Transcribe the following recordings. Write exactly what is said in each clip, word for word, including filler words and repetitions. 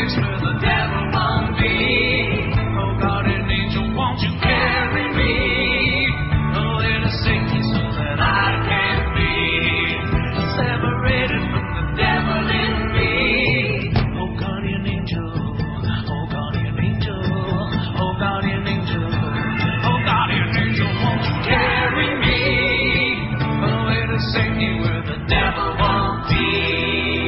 place where the devil won't be. Oh, guardian angel, won't you carry me away to safety so that I can be separated from the devil in me. Oh, guardian angel, oh, guardian angel, oh, guardian angel, oh, guardian angel, won't you carry me away to safety where the devil won't be.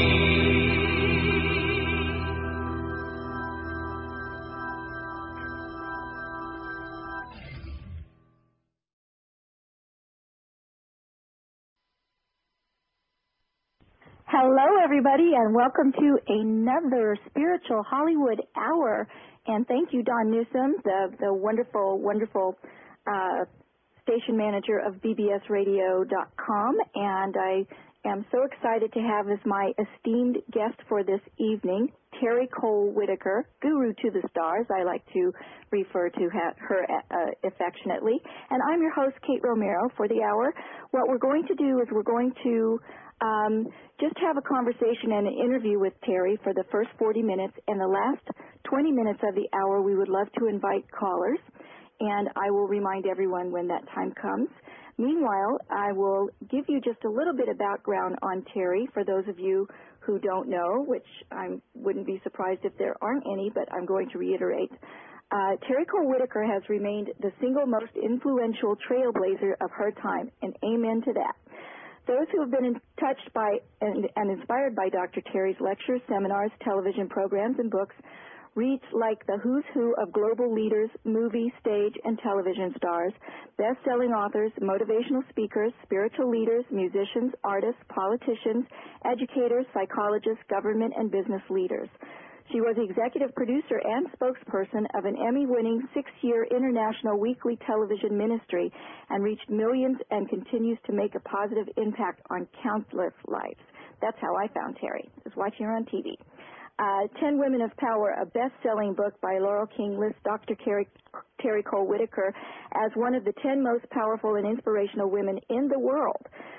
Hello, everybody, and welcome to another Spiritual Hollywood Hour. And thank you, Don Newsom, the, the wonderful, wonderful uh, station manager of B B S radio dot com. And I am so excited to have as my esteemed guest for this evening, Terry Cole Whitaker, Guru to the Stars. I like to refer to her uh, affectionately. And I'm your host, Kate Romero, for the hour. What we're going to do is we're going to Um, just have a conversation and an interview with Terry for the first forty minutes, and the last twenty minutes of the hour we would love to invite callers, and I will remind everyone when that time comes. Meanwhile, I will give you just a little bit of background on Terry for those of you who don't know, which I wouldn't be surprised if there aren't any, but I'm going to reiterate. Uh, Terry Cole Whitaker has remained the single most influential trailblazer of her time, and amen to that. Those who have been touched by and, and inspired by Doctor Terry's lectures, seminars, television programs, and books reach like the who's who of global leaders, movie, stage, and television stars, best-selling authors, motivational speakers, spiritual leaders, musicians, artists, politicians, educators, psychologists, government, and business leaders. She was the executive producer and spokesperson of an Emmy-winning six-year international weekly television ministry and reached millions and continues to make a positive impact on countless lives. That's how I found Terry, was watching her on T V. Uh, Ten Women of Power, a best-selling book by Laurel King, lists Doctor Terry, Terry Cole Whitaker as one of the ten most powerful and inspirational women in the world.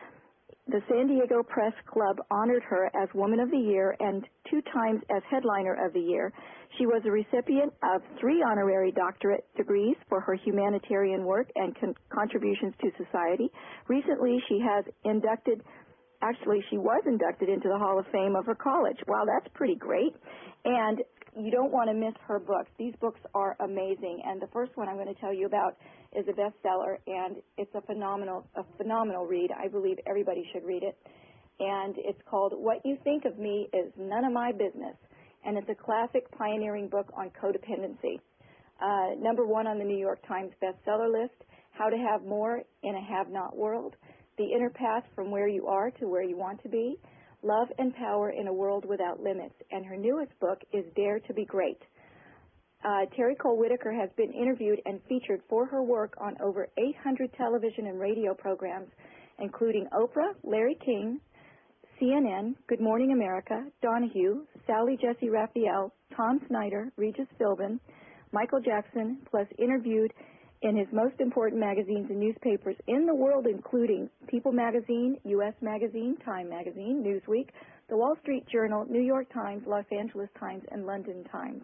The San Diego Press Club honored her as Woman of the Year and two times as Headliner of the Year. She was a recipient of three honorary doctorate degrees for her humanitarian work and con- contributions to society. Recently, she has inducted, actually, she was inducted into the Hall of Fame of her college. Wow, that's pretty great. And you don't want to miss her books. These books are amazing. And the first one I'm going to tell you about is a bestseller, and it's a phenomenal, a phenomenal read. I believe everybody should read it. And it's called What You Think of Me Is None of My Business. And it's a classic pioneering book on codependency. Uh, number one on the New York Times bestseller list, How to Have More in a Have-Not World, The Inner Path from Where You Are to Where You Want to Be, Love and Power in a World Without Limits. And her newest book is Dare to Be Great. Uh, Terry Cole Whitaker has been interviewed and featured for her work on over eight hundred television and radio programs, including Oprah, Larry King, C N N, Good Morning America, Donahue, Sally Jesse Raphael, Tom Snyder, Regis Philbin, Michael Jackson, plus interviewed in his most important magazines and newspapers in the world, including People Magazine, U S Magazine, Time Magazine, Newsweek, The Wall Street Journal, New York Times, Los Angeles Times, and London Times.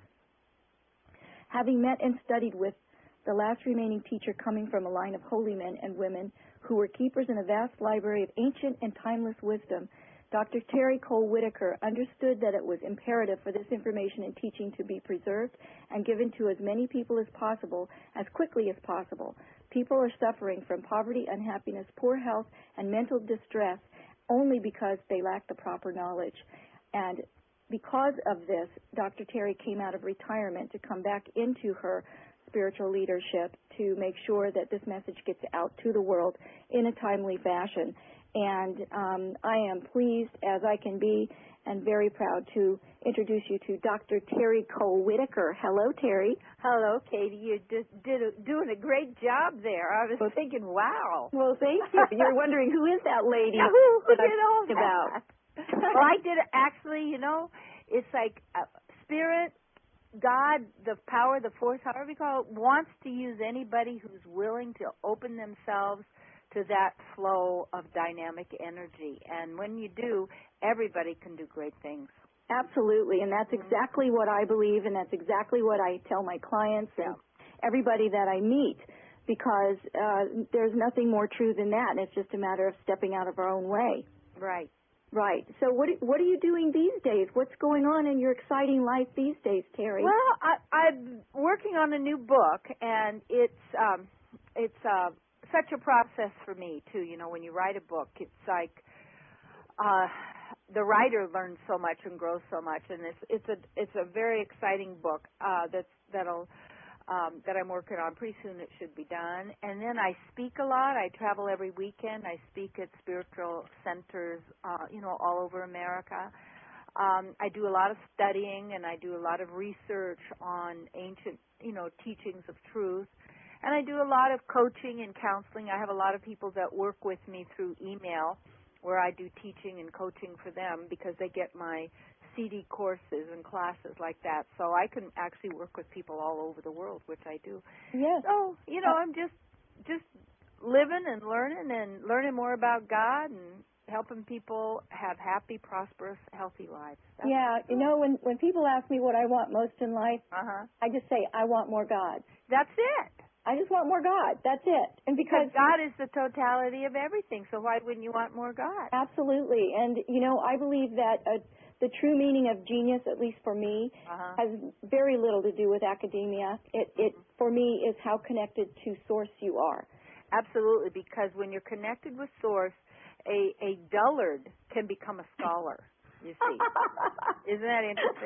Having met and studied with the last remaining teacher coming from a line of holy men and women who were keepers in a vast library of ancient and timeless wisdom, Doctor Terry Cole Whitaker understood that it was imperative for this information and teaching to be preserved and given to as many people as possible, as quickly as possible. People are suffering from poverty, unhappiness, poor health, and mental distress only because they lack the proper knowledge. And because of this, Doctor Terry came out of retirement to come back into her spiritual leadership to make sure that this message gets out to the world in a timely fashion. And um, I am pleased as I can be and very proud to introduce you to Doctor Terry Cole Whitaker. Hello, Terry. Hello, Katie. You did, did a, doing a great job there. I was well, thinking, wow. Well, thank you. You're wondering who is that lady yeah, who, who that did all I'm that? about? Well, I did actually, you know, it's like uh, spirit, God, the power, the force, however you call it, wants to use anybody who's willing to open themselves to that flow of dynamic energy. And when you do, everybody can do great things. Absolutely, and that's Mm-hmm. exactly what I believe, and that's exactly what I tell my clients and everybody that I meet, because uh, there's nothing more true than that, and it's just a matter of stepping out of our own way. Right. Right. So what what are you doing these days? What's going on in your exciting life these days, Terry? Well, I, I'm working on a new book, and it's um, it's uh, such a process for me too. You know, when you write a book, it's like uh, the writer learns so much and grows so much, and it's it's a it's a very exciting book uh, that's that'll. Um, that I'm working on. Pretty soon it should be done. And then I speak a lot. I travel every weekend. I speak at spiritual centers, uh, you know, all over America. Um, I do a lot of studying, and I do a lot of research on ancient, you know, teachings of truth. And I do a lot of coaching and counseling. I have a lot of people that work with me through email, where I do teaching and coaching for them because they get my C D courses and classes like that. So I can actually work with people all over the world, which I do. Yes. So, you know, I'm just just living and learning and learning more about God and helping people have happy, prosperous, healthy lives. That's Yeah, you know, when when people ask me what I want most in life, uh-huh. I just say I want more God. That's it. I just want more God. That's it. And Because because God is the totality of everything, so why wouldn't you want more God? absolutely. And you know, I believe that uh, the true meaning of genius, at least for me, Uh-huh. has very little to do with academia. It, it for me, is how connected to Source you are. Absolutely, because when you're connected with Source, a, a dullard can become a scholar, you see. Isn't that interesting?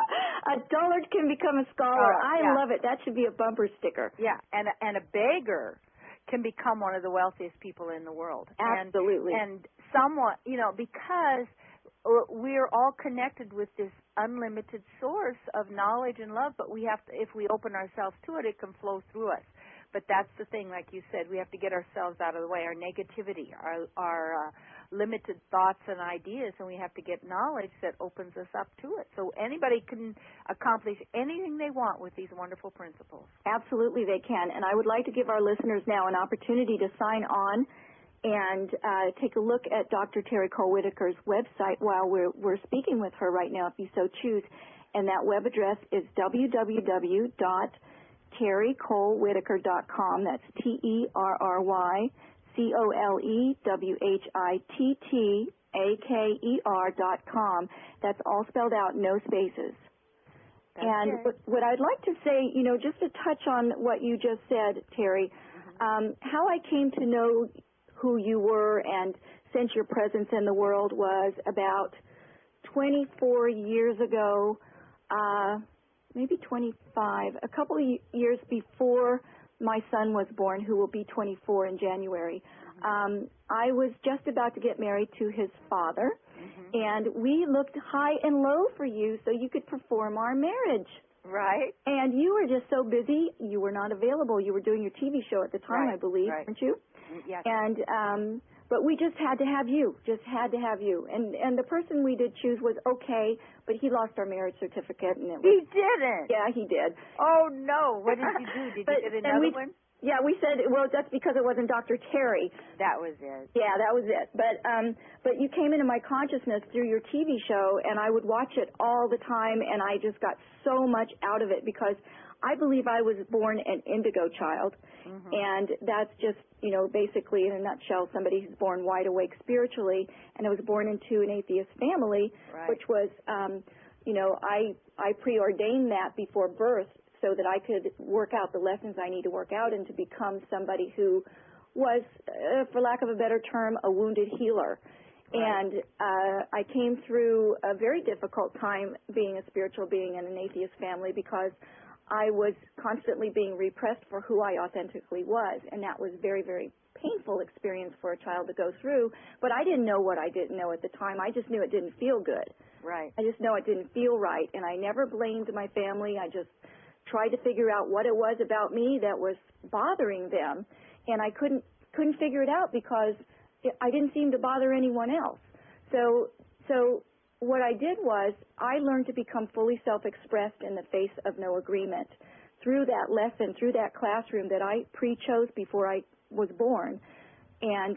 A dullard can become a scholar. Oh, I yeah. love it. That should be a bumper sticker. Yeah, and, a- and a beggar can become one of the wealthiest people in the world. Absolutely. And, and someone, you know, because we're all connected with this unlimited source of knowledge and love, but we have to, if we open ourselves to it, it can flow through us. But that's the thing, like you said, we have to get ourselves out of the way, our negativity, our, our uh, limited thoughts and ideas, and we have to get knowledge that opens us up to it. So anybody can accomplish anything they want with these wonderful principles. Absolutely they can. And I would like to give our listeners now an opportunity to sign on and uh, take a look at Doctor Terry Cole Whitaker's website while we're, we're speaking with her right now, if you so choose. And that web address is w w w dot terry cole whitaker dot com. That's T E R R Y C O L E W H I T T A K E R dot com. That's all spelled out, no spaces. That's and it. what, what I'd like to say, you know, just to touch on what you just said, Terry, Mm-hmm. um, how I came to know who you were and sense your presence in the world was about twenty-four years ago, uh, maybe twenty-five, a couple of years before my son was born, who will be twenty-four in January. Mm-hmm. Um, I was just about to get married to his father, Mm-hmm. and we looked high and low for you so you could perform our marriage. Right? And you were just so busy, you were not available. You were doing your T V show at the time, Right, I believe, right. weren't you? Yes. And um, but we just had to have you, just had to have you. And and the person we did choose was okay, but he lost our marriage certificate, and it was, He didn't. yeah, he did. Oh, no. What did you do? Did But- you get and another we- one? Yeah, we said, well, that's because it wasn't Doctor Terry. That was it. Yeah, that was it. But um, but you came into my consciousness through your T V show, and I would watch it all the time, and I just got so much out of it because I believe I was born an indigo child, Mm-hmm. and that's just, you know, basically in a nutshell, somebody who's born wide awake spiritually, and I was born into an atheist family, Right. which was, um, you know, I I preordained that before birth, so that I could work out the lessons I need to work out and to become somebody who was, uh, for lack of a better term, a wounded healer. Right. And uh, I came through a very difficult time being a spiritual being in an atheist family because I was constantly being repressed for who I authentically was, and that was very, very painful experience for a child to go through. But I didn't know what I didn't know at the time. I just knew it didn't feel good. Right. I just know it didn't feel right, and I never blamed my family. I just tried to figure out what it was about me that was bothering them, and I couldn't couldn't figure it out because it, I didn't seem to bother anyone else. So so what I did was I learned to become fully self-expressed in the face of no agreement through that lesson, through that classroom that I pre-chose before I was born. And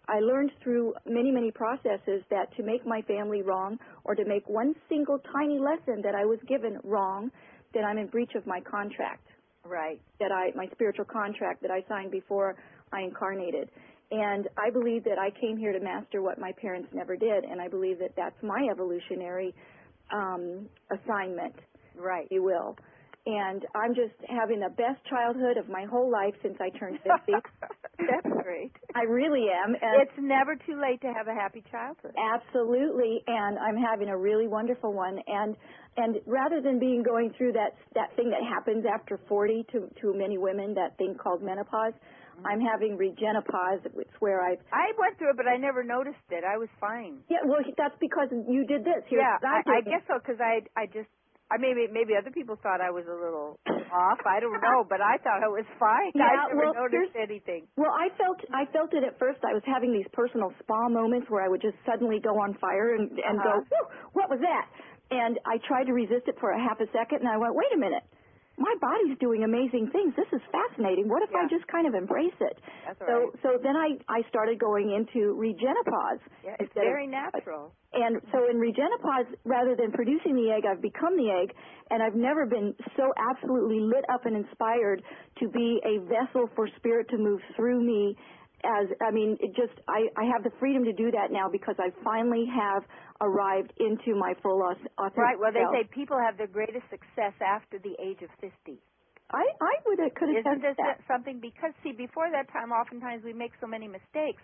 I learned through many, many processes that to make my family wrong or to make one single tiny lesson that I was given wrong, then I'm in breach of my contract. Right. That I, my spiritual contract that I signed before I incarnated. And I believe that I came here to master what my parents never did, and I believe that that's my evolutionary um, assignment, right, if you will. And I'm just having the best childhood of my whole life since I turned fifty. That's great. I really am. And it's never too late to have a happy childhood. Absolutely, and I'm having a really wonderful one. And and rather than being going through that that thing that happens after forty to to many women, that thing called menopause, mm-hmm. I'm having regenopause. It's where I I went through it, but I never noticed it. I was fine. Yeah, well, that's because you did this. Here's yeah, I, I, I guess so, because I I just. I maybe maybe other people thought I was a little off. I don't know, but I thought I was fine. Yeah, I never well, noticed anything. Well, I felt I felt it at first. I was having these personal spa moments where I would just suddenly go on fire and, and uh-huh. go, "What was that?" And I tried to resist it for a half a second, and I went, "Wait a minute. My body's doing amazing things. This is fascinating. What if yeah. I just kind of embrace it?" That's so, right. so then I, I started going into regenopause. Yeah, it's very of, natural. And so in regenopause, rather than producing the egg, I've become the egg, and I've never been so absolutely lit up and inspired to be a vessel for spirit to move through me. As I mean, it just I, I have the freedom to do that now because I finally have arrived into my full authentic Right. Well, they self. say people have their greatest success after the age of fifty. I I would have could have Isn't this that. something? Because see, before that time, oftentimes we make so many mistakes,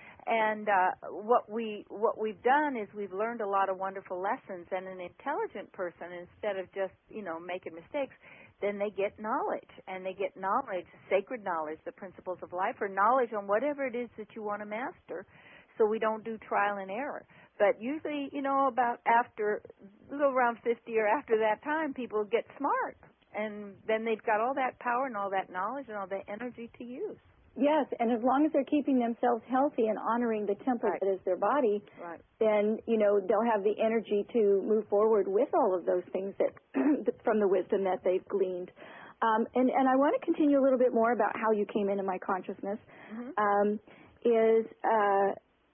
and uh, what we what we've done is we've learned a lot of wonderful lessons. And an intelligent person, instead of just you know making mistakes, then they get knowledge, and they get knowledge, sacred knowledge, the principles of life, or knowledge on whatever it is that you want to master. So we don't do trial and error. But usually, you know, about after a little around fifty or after that time, people get smart. And then they've got all that power and all that knowledge and all that energy to use. Yes, and as long as they're keeping themselves healthy and honoring the temple right. that is their body, right. then, you know, they'll have the energy to move forward with all of those things that from the wisdom that they've gleaned. Um, and, and I want to continue a little bit more about how you came into my consciousness. Mm-hmm. Um, is uh,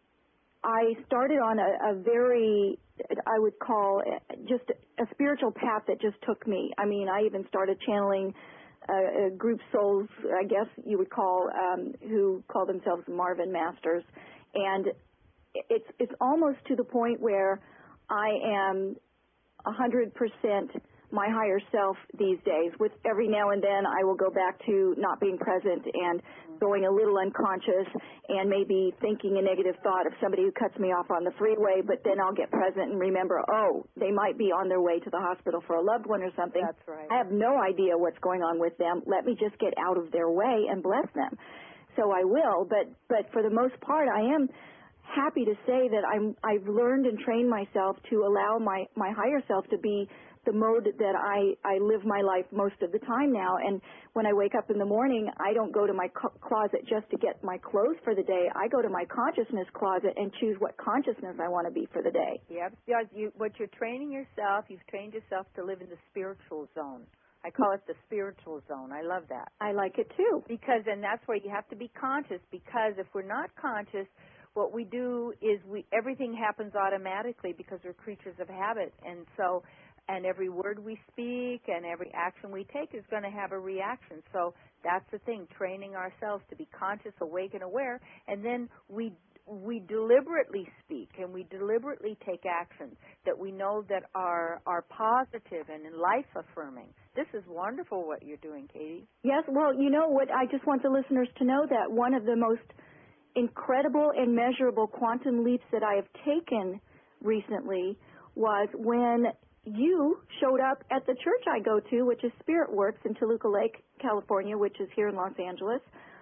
I started on a, a very, I would call just a spiritual path that just took me. I mean, I even started channeling uh, group souls, I guess you would call, um, who call themselves Marvin Masters. And it's it's almost to the point where I am one hundred percent my higher self these days. With every now and then I will go back to not being present and going a little unconscious and maybe thinking a negative thought of somebody who cuts me off on the freeway, but then I'll get present and remember, oh, they might be on their way to the hospital for a loved one or something. That's right. I have no idea what's going on with them. Let me just get out of their way and bless them. So I will, but, but for the most part I am happy to say that I'm, I've learned and trained myself to allow my, my higher self to be the mode that I, I live my life most of the time now. And when I wake up in the morning, I don't go to my co- closet just to get my clothes for the day. I go to my consciousness closet and choose what consciousness I want to be for the day. Yep. Yeah, you, what you're training yourself, you've trained yourself to live in the spiritual zone. I call it the spiritual zone. I love that. I like it too. Because, and that's where you have to be conscious, because if we're not conscious, what we do is we everything happens automatically because we're creatures of habit. And so, and every word we speak and every action we take is going to have a reaction. So that's the thing, training ourselves to be conscious, awake, and aware. And then we we deliberately speak and we deliberately take actions that we know that are are positive and life affirming. This is wonderful what you're doing, Katie. Yes, well, you know what, I just want the listeners to know that one of the most incredible and measurable quantum leaps that I have taken recently was when you showed up at the church I go to, which is Spirit Works in Toluca Lake, California, which is here in Los Angeles.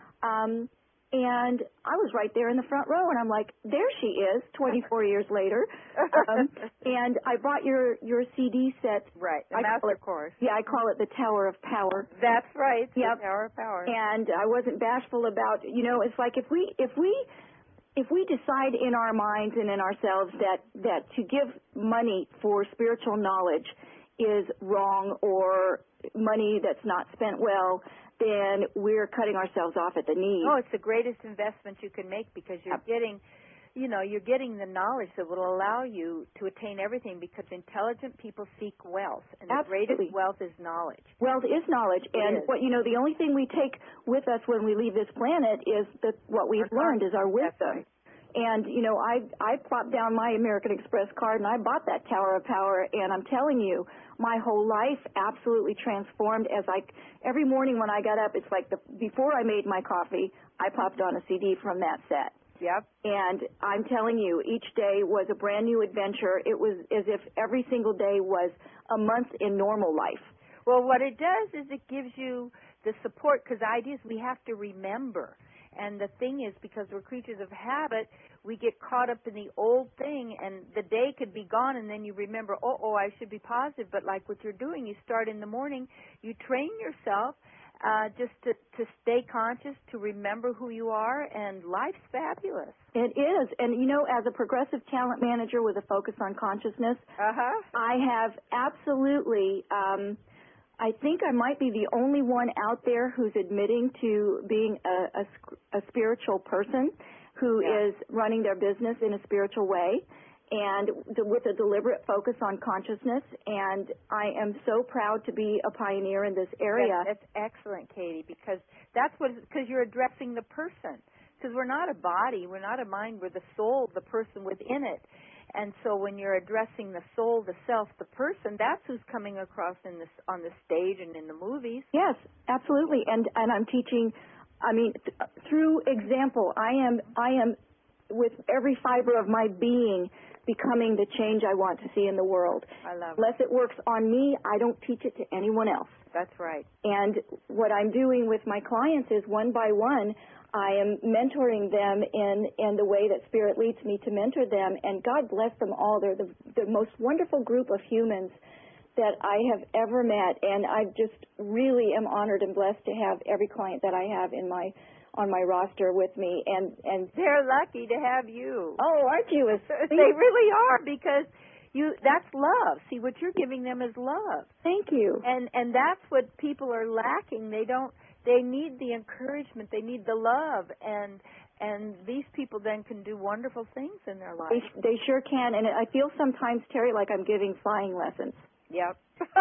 Um, and I was right there in the front row, and I'm like, there she is, twenty-four years later. Um, and I bought your, your C D set. Right, the I Master it, Course. Yeah, I call it the Tower of Power. That's right, yep. the Tower of Power. And I wasn't bashful about, you know, it's like if we, if we, if we decide in our minds and in ourselves that, that to give money for spiritual knowledge is wrong or money that's not spent well, then we're cutting ourselves off at the knees. Oh, it's the greatest investment you can make because you're Yep. getting, you know, you're getting the knowledge that will allow you to attain everything because intelligent people seek wealth, and the Absolutely. greatest wealth is knowledge. Wealth is knowledge, It and is. what you know, the only thing we take with us when we leave this planet is that what we've Our learned is our consciousness, wisdom. that's right. And you know, I I plopped down my American Express card and I bought that Tower of Power, and I'm telling you, my whole life absolutely transformed. As I every morning when I got up, it's like the before I made my coffee, I popped on a C D from that set. Yep. And I'm telling you, each day was a brand new adventure. It was as if every single day was a month in normal life. Well, what it does is it gives you the support because ideas we have to remember. And the thing is, because we're creatures of habit, we get caught up in the old thing, and the day could be gone, and then you remember, oh, oh, I should be positive. But like what you're doing, you start in the morning, you train yourself uh, just to, to stay conscious, to remember who you are, and life's fabulous. It is. And, you know, as a progressive talent manager with a focus on consciousness, Uh-huh. I have absolutely, um, I think I might be the only one out there who's admitting to being a, a, a spiritual person who Yeah. is running their business in a spiritual way and th- with a deliberate focus on consciousness. And I am so proud to be a pioneer in this area. That's, that's excellent, Katie, because that's what, because you're addressing the person. Because we're not a body, we're not a mind, we're the soul, the person within it. And so when you're addressing the soul, the self, the person, that's who's coming across in this on the stage and in the movies. Yes, absolutely. And and I'm teaching. I mean, th- through example, I am I am with every fiber of my being becoming the change I want to see in the world. I love it. Unless it works on me, I don't teach it to anyone else. That's right. And what I'm doing with my clients is one by one, I am mentoring them in, in the way that Spirit leads me to mentor them. And God bless them all. They're the, the most wonderful group of humans that I have ever met. And I just really am honored and blessed to have every client that I have in my on my roster with me. And, and They're lucky to have you. oh, aren't you? They really are, because you that's love. See, what you're giving them is love. Thank you. And and that's what people are lacking. They don't they need the encouragement, they need the love, and and these people then can do wonderful things in their life. They, they sure can. And I feel sometimes, Terry, like I'm giving flying lessons. Yep.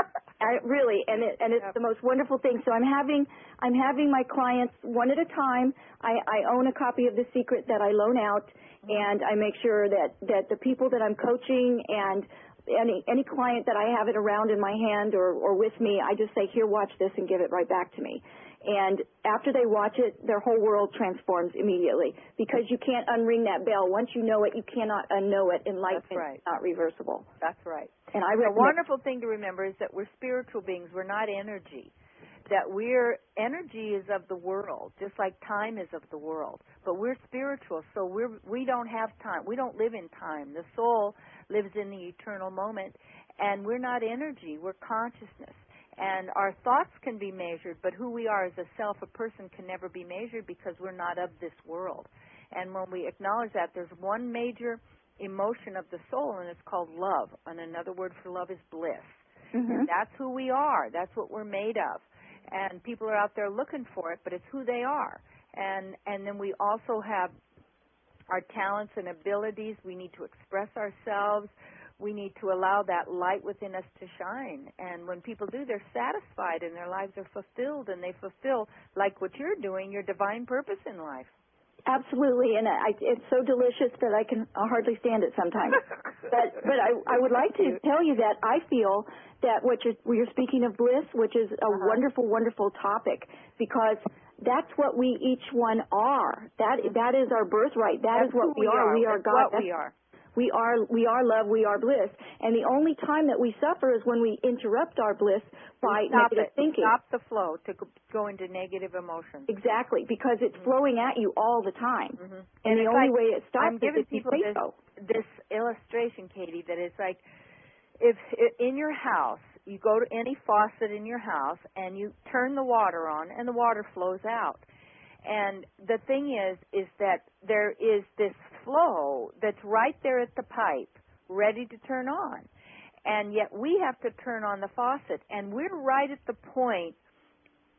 I, really, and it, and it's Yep. the most wonderful thing. So I'm having I'm having my clients one at a time. I, I own a copy of The Secret that I loan out, mm-hmm. and I make sure that, that the people that I'm coaching and any any client that I have it around in my hand or, or with me, I just say, here, watch this, and give it right back to me. And after they watch it, their whole world transforms immediately, because you can't unring that bell. Once you know it, you cannot unknow it. Enlightenment That's right. is not reversible. That's right. And I The recommend- wonderful thing to remember is that we're spiritual beings. We're not energy. That we're energy is of the world, just like time is of the world. But we're spiritual, so we're we don't have time. We don't live in time. The soul lives in the eternal moment, and we're not energy. We're consciousness. And our thoughts can be measured, but who we are as a self, a person, can never be measured because we're not of this world. And when we acknowledge that, there's one major emotion of the soul, and it's called love. And another word for love is bliss. Mm-hmm. And that's who we are. That's what we're made of. And people are out there looking for it, but it's who they are. And and then we also have our talents and abilities. We need to express ourselves. We need to allow that light within us to shine. And when people do, they're satisfied and their lives are fulfilled, and they fulfill, like what you're doing, your divine purpose in life. Absolutely, and I, it's so delicious that I can hardly stand it sometimes. but but I, I would like to tell you that I feel that what you're, you're speaking of bliss, which is a uh-huh. wonderful, wonderful topic, because that's what we each one are. That mm-hmm. that is our birthright. That that's is what who we are. We are that's God. What that's, we are. We are we are love, we are bliss. And the only time that we suffer is when we interrupt our bliss by Stop negative it. thinking. Stop the flow to go into negative emotions. Exactly, because it's mm-hmm. flowing at you all the time. Mm-hmm. And, and the only like, way it stops I'm giving is if you people say this, so. this illustration, Katie, that it's like if in your house, you go to any faucet in your house and you turn the water on and the water flows out. And the thing is, is that there is this flow that's right there at the pipe, ready to turn on. And yet we have to turn on the faucet. And we're right at the point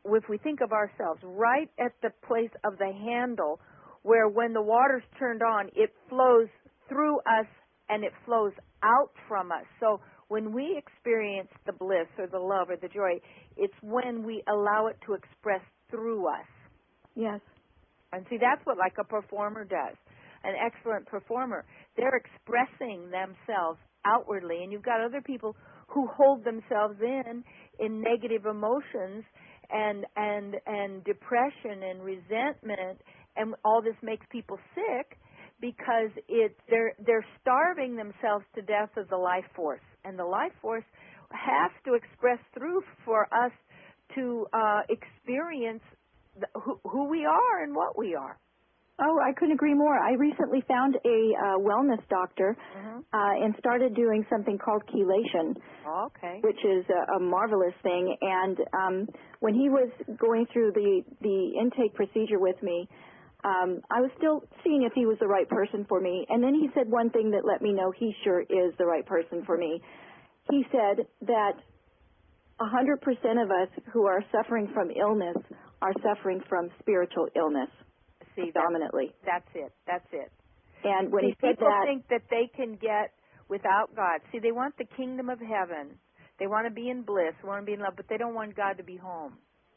if we think of ourselves, right at the place of the handle where when the water's turned on, it flows through us and it flows out from us. So when we experience the bliss or the love or the joy, it's when we allow it to express through us. Yes. And see, that's what like a performer does, an excellent performer. They're expressing themselves outwardly, and you've got other people who hold themselves in in negative emotions and and and depression and resentment, and all this makes people sick because it they're they're starving themselves to death of the life force, and the life force has to express through for us to uh, experience the, who, who we are and what we are. Oh, I couldn't agree more. I recently found a uh, wellness doctor Mm-hmm. uh, and started doing something called chelation, Okay. which is a, a marvelous thing. And um, when he was going through the, the intake procedure with me, um, I was still seeing if he was the right person for me. And then he said one thing that let me know he sure is the right person for me. He said that one hundred percent of us who are suffering from illness are suffering from spiritual illness. See, Dominantly. That's, that's it. That's it. And when See, he said people that, think that they can get without God. See, they want the kingdom of heaven. They want to be in bliss. They want to be in love, but they don't want God to be home.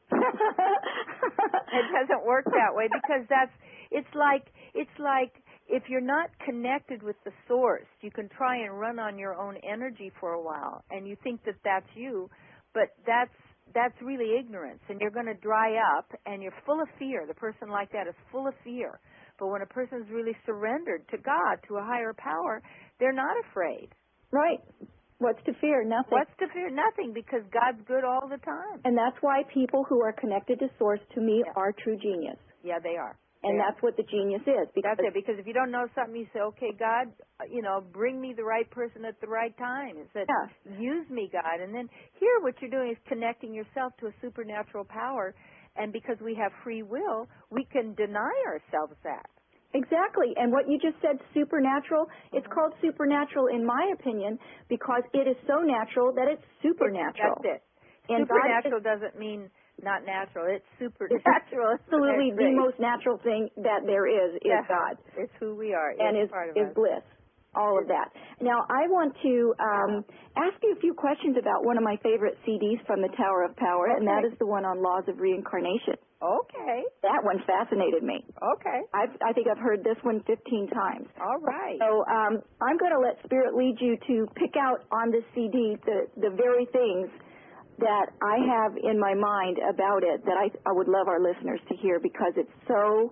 It doesn't work that way because that's. It's like it's like if you're not connected with the source, you can try and run on your own energy for a while, and you think that that's you, but that's. That's really ignorance, and you're going to dry up, and you're full of fear. The person like that is full of fear. But when a person's really surrendered to God, to a higher power, they're not afraid. right, what's to fear? Nothing. What's to fear? Nothing, because God's good all the time. And that's why people who are connected to source, to me, Yeah. are true genius. Yeah, they are. And They that's what the genius is. Because That's it, because if you don't know something, you say, okay, God, uh, you know, bring me the right person at the right time. It said, Yeah. use me, God. And then here what you're doing is connecting yourself to a supernatural power, and because we have free will, we can deny ourselves that. Exactly. And what you just said, supernatural, it's called supernatural in my opinion because it is so natural that it's supernatural. That's it. And Supernatural God is, doesn't mean not natural. It's supernatural. it's absolutely That's the right. most natural thing that there is, is Yeah. God. It's who we are. And it's is, part of is us. bliss. All of that. Now, I want to um, ask you a few questions about one of my favorite C Ds from the Tower of Power, Okay. and that is the one on laws of reincarnation. Okay. That one fascinated me. Okay. I've, I think I've heard this one fifteen times. All right. So um, I'm going to let Spirit lead you to pick out on this C D the, the very things that I have in my mind about it that I, I would love our listeners to hear because it's so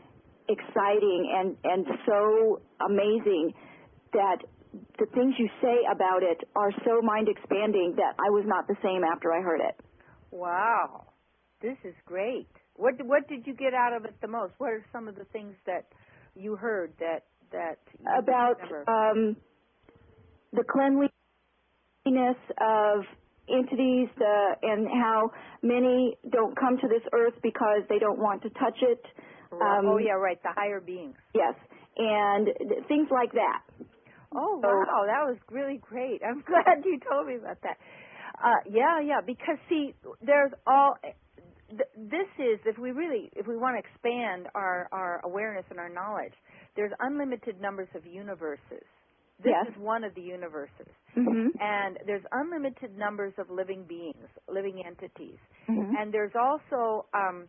exciting and, and so amazing that the things you say about it are so mind-expanding that I was not the same after I heard it. Wow. This is great. What what did you get out of it the most? What are some of the things that you heard that that you About remember? um, the cleanliness of entities the, and how many don't come to this earth because they don't want to touch it. Um, oh, yeah, right, the higher beings. Yes, and th- things like that. Oh, So- wow, that was really great. I'm glad you told me about that. Uh, yeah, yeah, because, see, there's all... Th- this is, if we really, if we want to expand our, our awareness and our knowledge, there's unlimited numbers of universes. This Yes. is one of the universes. Mm-hmm. And there's unlimited numbers of living beings, living entities. Mm-hmm. And there's also um,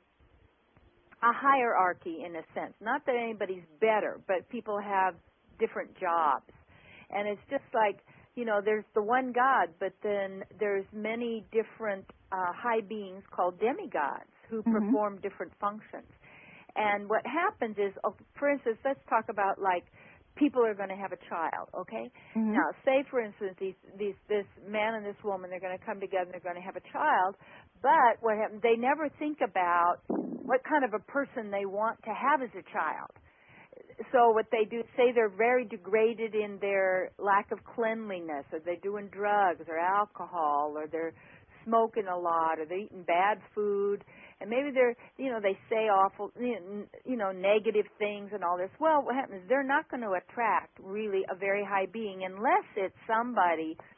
a hierarchy in a sense. Not that anybody's better, but people have different jobs. And it's just like, you know, there's the one God, but then there's many different uh, high beings called demigods who Mhm. perform different functions. And what happens is, oh, for instance, let's talk about like people are going to have a child, okay? Mhm. Now, say for instance, these, these, this man and this woman, they're going to come together and they're going to have a child, but what happens, they never think about what kind of a person they want to have as a child. So what they do, say they're very degraded in their lack of cleanliness, or they're doing drugs or alcohol, or they're smoking a lot, or they're eating bad food, and maybe they're, you know, they say awful, you know, negative things and all this. Well, what happens is they're not going to attract really a very high being unless it's somebody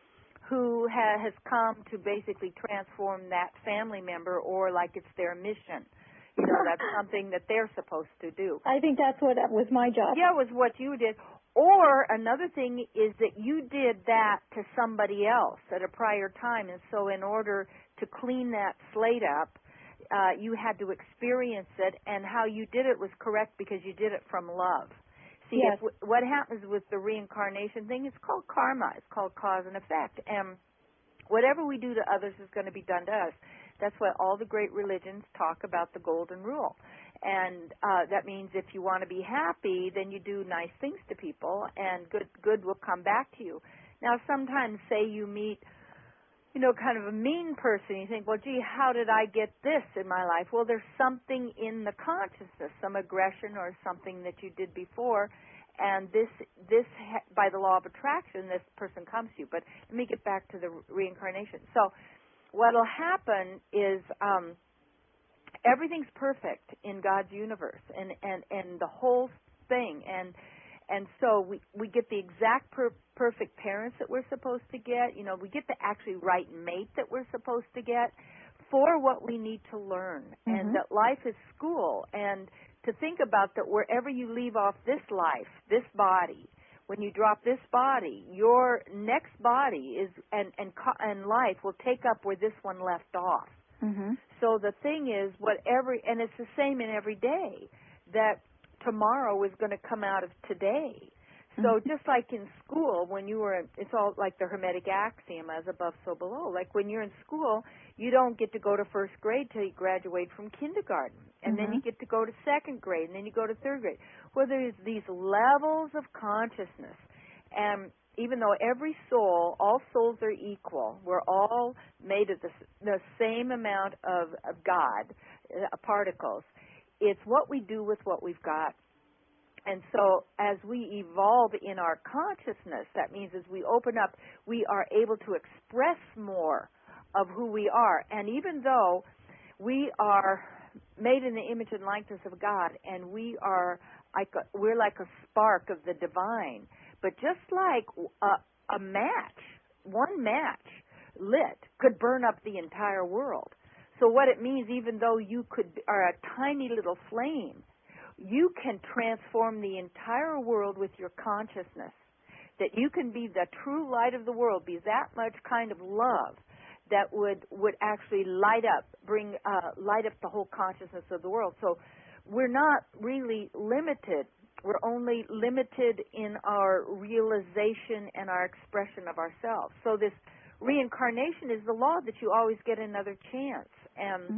who ha- has come to basically transform that family member, or like it's their mission. You know, that's something that they're supposed to do. I think that's what was my job. Yeah, it was what you did. Or another thing is that you did that to somebody else at a prior time, and so in order to clean that slate up, uh, you had to experience it, and how you did it was correct because you did it from love. See, Yes. if, what happens with the reincarnation thing, it's called karma. It's called cause and effect. And whatever we do to others is going to be done to us. That's why all the great religions talk about the golden rule. And uh, that means if you want to be happy, then you do nice things to people, and good good will come back to you. Now, sometimes, say you meet, you know, kind of a mean person, you think, well, gee, how did I get this in my life? Well, there's something in the consciousness, some aggression or something that you did before, and this, this by the law of attraction, this person comes to you. But let me get back to the reincarnation. So what will happen is um, everything's perfect in God's universe, and, and, and the whole thing, and And so we, we get the exact per, perfect parents that we're supposed to get. You know, we get the actually right mate that we're supposed to get for what we need to learn. Mm-hmm. And that life is school. And to think about that wherever you leave off this life, this body, when you drop this body, your next body is and, and, and life will take up where this one left off. Mm-hmm. So the thing is, whatever, and it's the same in every day, that tomorrow is going to come out of today. So just like in school, when you were, it's all like the Hermetic axiom, as above, so below. Like when you're in school, you don't get to go to first grade till you graduate from kindergarten. And mm-hmm. then you get to go to second grade, and then you go to third grade. Well, there's these levels of consciousness. And even though every soul, all souls are equal, we're all made of the, the same amount of, of God, uh, particles. It's what we do with what we've got. And so as we evolve in our consciousness, that means as we open up, we are able to express more of who we are. And even though we are made in the image and likeness of God, and we are like a, we're like a spark of the divine, but just like a, a match, one match lit could burn up the entire world. So what it means, even though you could are a tiny little flame, you can transform the entire world with your consciousness. That you can be the true light of the world, be that much kind of love that would would actually light up, bring uh, light up the whole consciousness of the world. So we're not really limited. We're only limited in our realization and our expression of ourselves. So this reincarnation is the law that you always get another chance. And mm-hmm.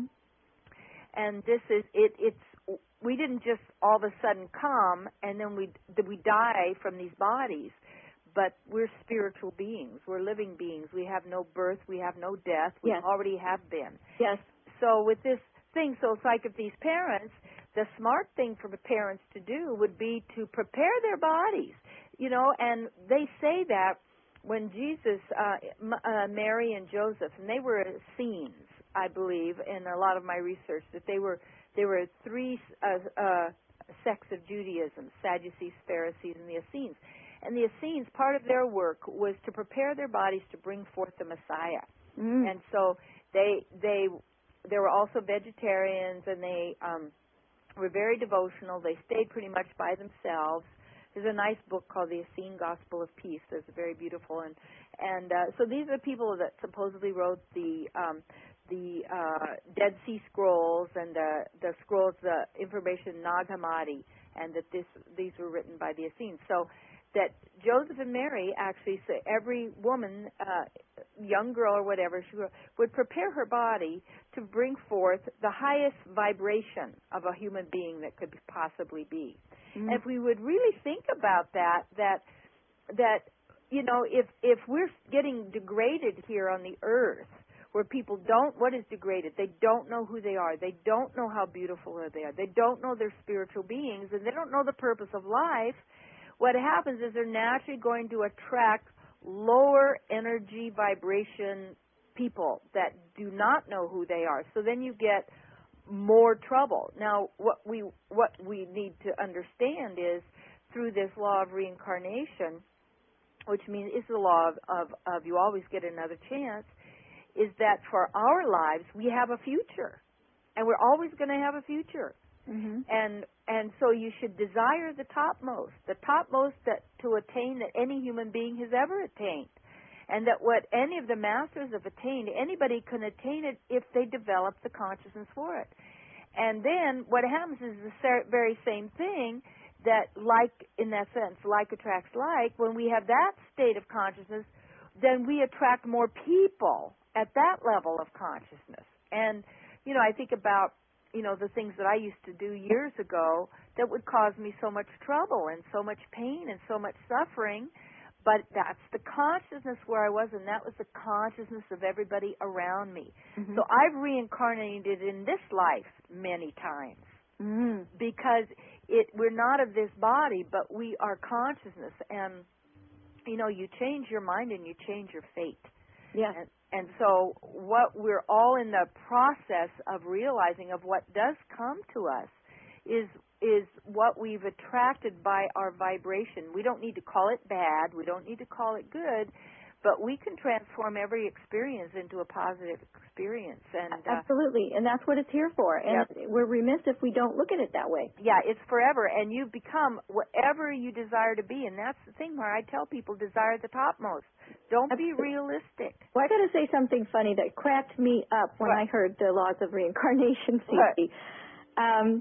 and this is it. It's we didn't just all of a sudden come and then we we die from these bodies, but we're spiritual beings. We're living beings. We have no birth. We have no death. We yes. already have been. Yes. So with this thing, so it's like if these parents, the smart thing for the parents to do would be to prepare their bodies, you know. And they say that when Jesus, uh, uh, Mary and Joseph, and they were Essenes, I believe, in a lot of my research, that they were there were three uh, uh, sects of Judaism: Sadducees, Pharisees, and the Essenes. And the Essenes, part of their work was to prepare their bodies to bring forth the Messiah. Mm. And so they they they were also vegetarians, and they um, were very devotional. They stayed pretty much by themselves. There's a nice book called The Essene Gospel of Peace. That's very beautiful. And and uh, so these are people that supposedly wrote the um, the uh, Dead Sea Scrolls and the the scrolls, the information Nag Hammadi, and that this these were written by the Essenes. So that Joseph and Mary actually say every woman, uh, young girl or whatever, she would prepare her body to bring forth the highest vibration of a human being that could possibly be. Mm-hmm. And if we would really think about that, that that you know, if if we're getting degraded here on the earth, where people don't, what is degraded? They don't know who they are. They don't know how beautiful they are. They don't know they're spiritual beings, and they don't know the purpose of life. What happens is they're naturally going to attract lower energy vibration people that do not know who they are. So then you get more trouble. Now, what we what we need to understand is through this law of reincarnation, which means it's the law of, of, of you always get another chance, is that for our lives we have a future, and we're always going to have a future. Mm-hmm. And and so you should desire the topmost, the topmost that to attain that any human being has ever attained. And that what any of the masters have attained, anybody can attain it if they develop the consciousness for it. And then what happens is the very same thing, that like, in that sense, like attracts like. When we have that state of consciousness, then we attract more people at that level of consciousness. And, you know, I think about, you know, the things that I used to do years ago that would cause me so much trouble and so much pain and so much suffering. But that's the consciousness where I was, and that was the consciousness of everybody around me. Mm-hmm. So I've reincarnated in this life many times mm. because it we're not of this body, but we are consciousness. And, you know, you change your mind and you change your fate. Yeah. And, and so what we're all in the process of realizing of what does come to us is is what we've attracted by our vibration. We don't need to call it bad. We don't need to call it good. But we can transform every experience into a positive experience. And uh, absolutely. And that's what it's here for. And yep. we're remiss if we don't look at it that way. Yeah, it's forever. And you become whatever you desire to be. And that's the thing where I tell people, desire the topmost. Don't absolutely. Be realistic. Well, I got to say something funny that cracked me up when what? I heard the laws of reincarnation, Cece. Um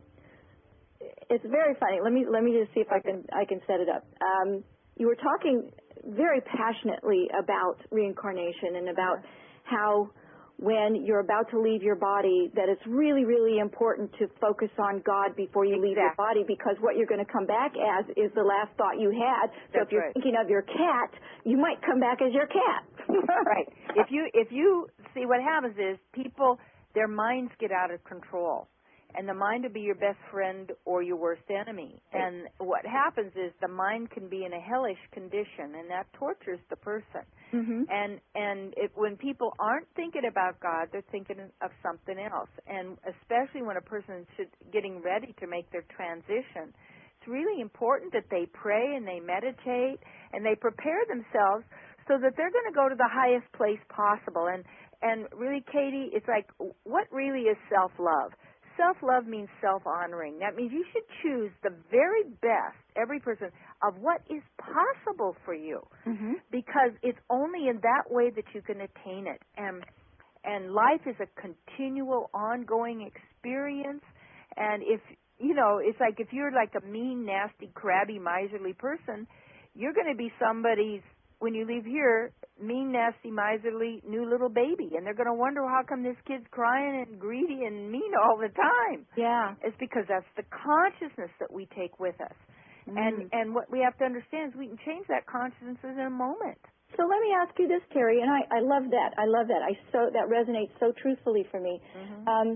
It's very funny. Let me let me just see if I can I can set it up. Um, you were talking very passionately about reincarnation and about how when you're about to leave your body that it's really, really important to focus on God before you exactly. leave your body, because what you're going to come back as is the last thought you had. So That's if you're right. thinking of your cat, you might come back as your cat. Right. If you if you see, what happens is people, their minds get out of control. And the mind will be your best friend or your worst enemy. And what happens is the mind can be in a hellish condition, and that tortures the person. Mm-hmm. And and it, when people aren't thinking about God, they're thinking of something else. And especially when a person is getting ready to make their transition, it's really important that they pray and they meditate and they prepare themselves so that they're going to go to the highest place possible. And and really, Katie, it's like, what really is self-love? Self-love means self-honoring. That means you should choose the very best, every person, of what is possible for you. Mm-hmm. Because it's only in that way that you can attain it. And and life is a continual, ongoing experience. And if, you know, it's like if you're like a mean, nasty, crabby, miserly person, you're going to be somebody's, when you leave here, mean, nasty, miserly, new little baby. And they're going to wonder, how come this kid's crying and greedy and mean all the time? Yeah. It's because that's the consciousness that we take with us. Mm. And and what we have to understand is we can change that consciousness in a moment. So let me ask you this, Terry, and I, I love that. I love that. I so that resonates so truthfully for me. Mm-hmm. Um,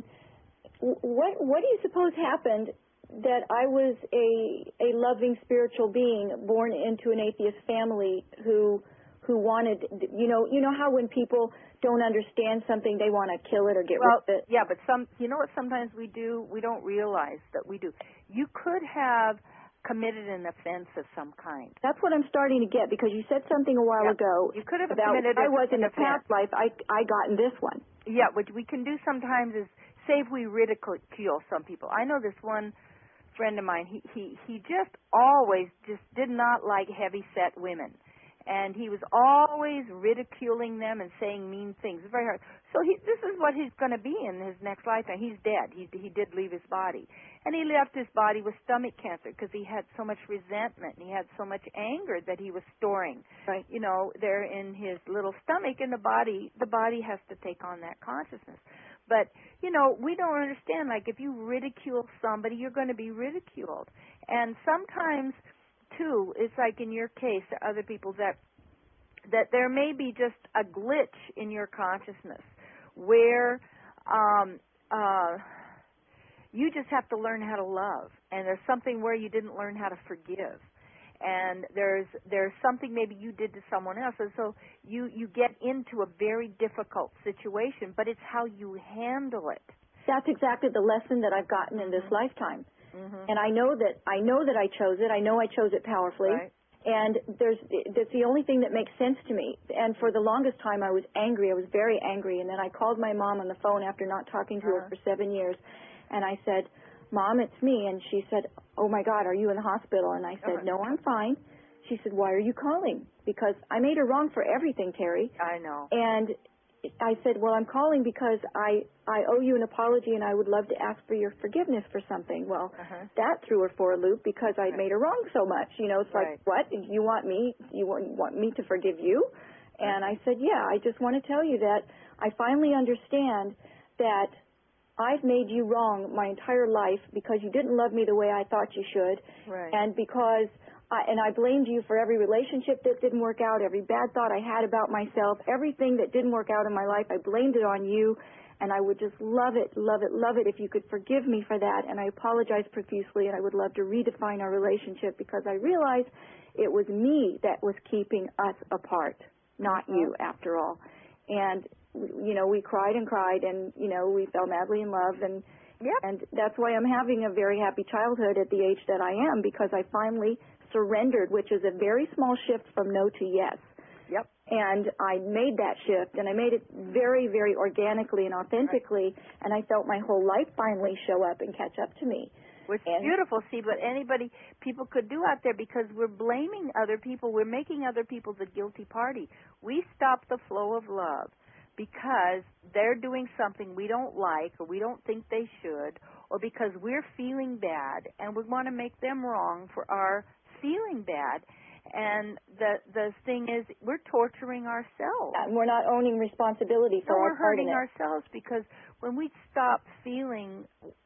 what what do you suppose happened that I was a a loving spiritual being born into an atheist family who who wanted, you know, you know how when people don't understand something, they want to kill it or get well, rid of it? Yeah, but some, you know what sometimes we do? We don't realize that we do. You could have committed an offense of some kind. That's what I'm starting to get, because you said something a while yeah. ago you could have about committed I a, was in an the past life, I, I got in this one. Yeah, what we can do sometimes is, say if we ridicule some people. I know this one friend of mine, he, he, he just always just did not like heavy-set women. And he was always ridiculing them and saying mean things. It's very hard. So he, this is what he's going to be in his next lifetime. He's dead. He, he did leave his body. And he left his body with stomach cancer because he had so much resentment and he had so much anger that he was storing. Right. You know, there in his little stomach, and the body, the body has to take on that consciousness. But, you know, we don't understand, like, if you ridicule somebody, you're going to be ridiculed. And sometimes, too, it's like in your case, to other people, that that there may be just a glitch in your consciousness where um, uh, you just have to learn how to love. And there's something where you didn't learn how to forgive. And there's there's something maybe you did to someone else. And so you, you get into a very difficult situation, but it's how you handle it. That's exactly the lesson that I've gotten in this Mm-hmm. lifetime. Mm-hmm. And I know that I know that I chose it. I know I chose it powerfully. Right. And there's that's the only thing that makes sense to me. And for the longest time, I was angry. I was very angry. And then I called my mom on the phone after not talking to her for seven years, and I said, "Mom, it's me." And she said, "Oh my God, are you in the hospital?" And I said, "No, I'm fine." She said, "Why are you calling?" Because I made her wrong for everything, Terry. I know. And I said, "Well, I'm calling because I, I owe you an apology and I would love to ask for your forgiveness for something." Well, Uh-huh. that threw her for a loop because I Right. made her wrong so much. You know, it's Right. like, what? You want me, you want, you want me to forgive you? And I said, yeah, I just want to tell you that I finally understand that I've made you wrong my entire life because you didn't love me the way I thought you should. Right. And because I, and I blamed you for every relationship that didn't work out, every bad thought I had about myself, everything that didn't work out in my life, I blamed it on you. And I would just love it, love it, love it if you could forgive me for that. And I apologize profusely, and I would love to redefine our relationship because I realized it was me that was keeping us apart, not Uh-huh. you, after all. And, you know, we cried and cried, and, you know, we fell madly in love. And, Yep. and that's why I'm having a very happy childhood at the age that I am, because I finally surrendered, which is a very small shift from no to yes. Yep. And I made that shift, and I made it very, very organically and authentically, and I felt my whole life finally show up and catch up to me. Which is And- beautiful. See, what anybody, people could do out there, because we're blaming other people. We're making other people the guilty party. We stop the flow of love because they're doing something we don't like or we don't think they should, or because we're feeling bad and we want to make them wrong for our feeling bad. And the the thing is, we're torturing ourselves. And we're not owning responsibility for No, our we're part in hurting it. ourselves, because when we stop feeling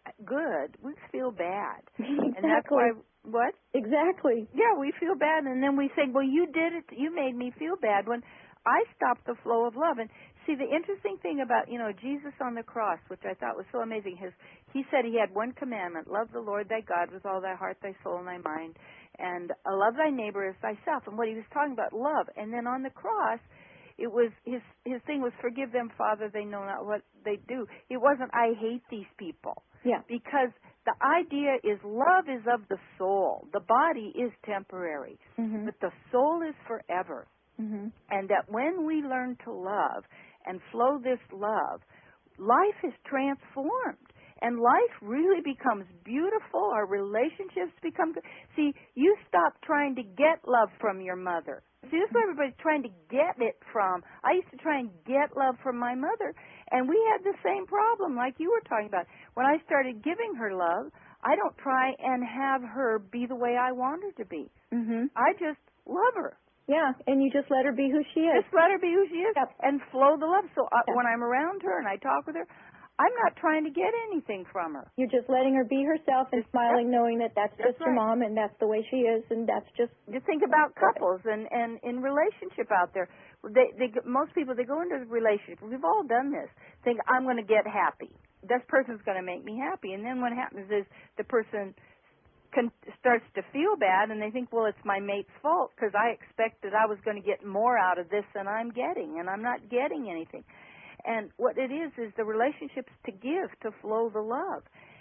good, we feel bad. Exactly. And that's why, what? Exactly. Yeah, we feel bad, and then we say, well, you did it, you made me feel bad, when I stopped the flow of love. And see, the interesting thing about, you know, Jesus on the cross, which I thought was so amazing, his, he said he had one commandment: love the Lord thy God with all thy heart, thy soul, and thy mind, and uh, love thy neighbor as thyself. And what he was talking about, love. And then on the cross, it was, his his thing was, forgive them, Father, they know not what they do. It wasn't, I hate these people. Yeah. Because the idea is, love is of the soul. The body is temporary, Mhm. but the soul is forever. Mhm. And that when we learn to love and flow this love, life is transformed. And life really becomes beautiful. Our relationships become good. See, you stop trying to get love from your mother. See, this is where everybody's trying to get it from. I used to try and get love from my mother, and we had the same problem like you were talking about. When I started giving her love, I don't try and have her be the way I want her to be. Mhm. I just love her. Yeah, and you just let her be who she is. Just let her be who she is. Yep. And flow the love. So uh, Yep. when I'm around her and I talk with her, I'm not trying to get anything from her. You're just letting her be herself and Just- smiling, yep. knowing that that's, That's just your right. mom and that's the way she is, and that's just. Just think about couples and, and in relationship out there. They, they, most people, they go into a relationship. We've all done this. Think, I'm going to get happy. This person's going to make me happy. And then what happens is the person can, starts to feel bad, and they think, well, it's my mate's fault because I expected I was going to get more out of this than I'm getting, and I'm not getting anything. And what it is is the relationship's to give, to flow the love.